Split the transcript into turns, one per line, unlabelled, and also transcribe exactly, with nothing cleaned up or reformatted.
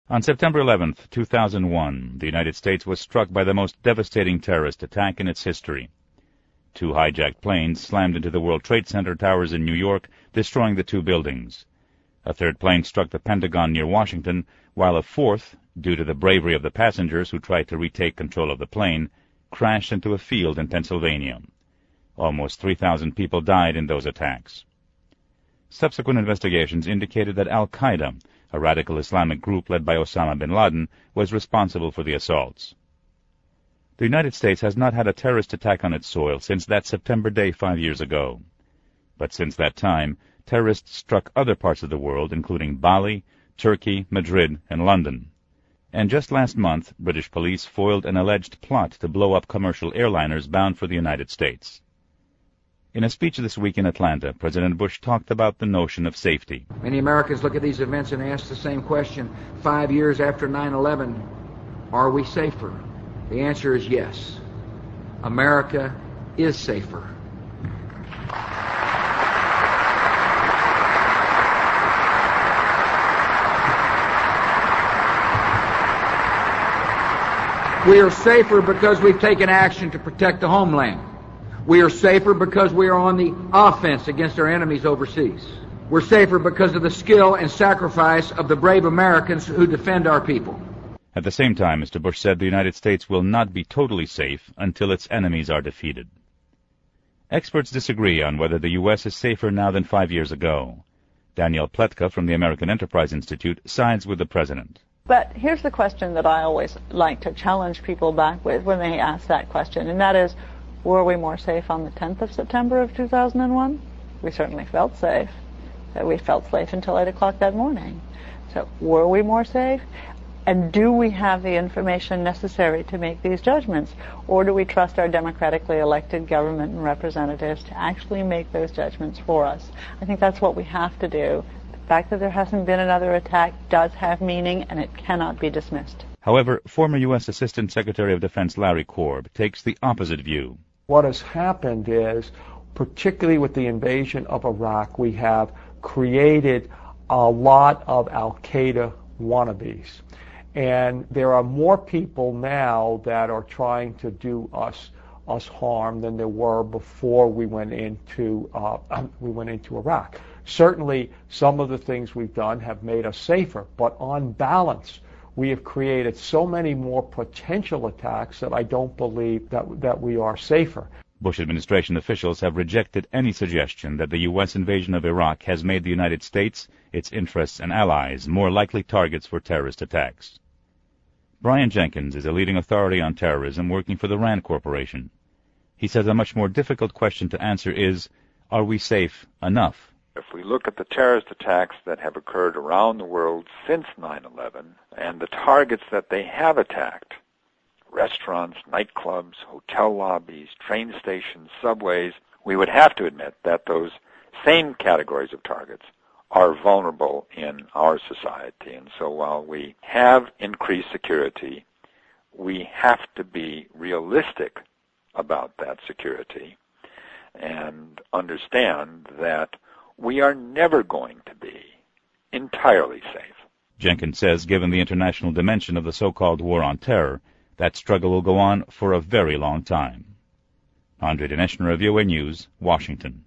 On September eleventh, two thousand one, the United States was struck by the most devastating terrorist attack in its history. Two hijacked planes slammed into the World Trade Center towers in New York, destroying the two buildings. A third plane struck the Pentagon near Washington, while a fourth, due to the bravery of the passengers who tried to retake control of the plane, crashed into a field in Pennsylvania. Almost three thousand people died in those attacks. Subsequent investigations indicated that Al-Qaeda, a radical Islamic group led by Osama bin Laden, was responsible for the assaults. The United States has not had a terrorist attack on its soil since that September day five years ago. But since that time, terrorists struck other parts of the world, including Bali, Turkey, Madrid, and London. And just last month, British police foiled an alleged plot to blow up commercial airliners bound for the United States. In a speech this week in Atlanta, President Bush talked about the notion of safety.
Many Americans look at these events and ask the same question. Five years after nine eleven, are we safer? The answer is yes. America is safer. We are safer because we've taken action to protect the homeland. We are safer because we are on the offense against our enemies overseas. We're safer because of the skill and sacrifice of the brave Americans who defend our people.
At the same time, Mister Bush said the United States will not be totally safe until its enemies are defeated. Experts disagree on whether the U S is safer now than five years ago. Danielle Pletka from the American Enterprise Institute sides with the president.
But here's the question that I always like to challenge people back with when they ask that question, and that is, were we more safe on the tenth of September of two thousand one? We certainly felt safe. We felt safe until eight o'clock that morning. So were we more safe? And do we have the information necessary to make these judgments? Or do we trust our democratically elected government and representatives to actually make those judgments for us? I think that's what we have to do. The fact that there hasn't been another attack does have meaning, and it cannot be dismissed.
However, former U S Assistant Secretary of Defense Larry Korb takes the opposite view.
What has happened is, particularly with the invasion of Iraq, we have created a lot of Al-Qaeda wannabes. And there are more people now that are trying to do us us harm than there were before we went into uh, we went into Iraq. Certainly, some of the things we've done have made us safer, but on balance, we have created so many more potential attacks that I don't believe that that we are safer.
Bush administration officials have rejected any suggestion that the U S invasion of Iraq has made the United States, its interests, and allies more likely targets for terrorist attacks. Brian Jenkins is a leading authority on terrorism working for the RAND Corporation. He says a much more difficult question to answer is, are we safe enough?
If we look at the terrorist attacks that have occurred around the world since nine eleven and the targets that they have attacked, restaurants, nightclubs, hotel lobbies, train stations, subways, we would have to admit that those same categories of targets are vulnerable in our society. And so while we have increased security, we have to be realistic about that security and understand that we are never going to be entirely safe.
Jenkins says, given the international dimension of the so-called war on terror, that struggle will go on for a very long time. Andre Dinesh, V O A News, Washington.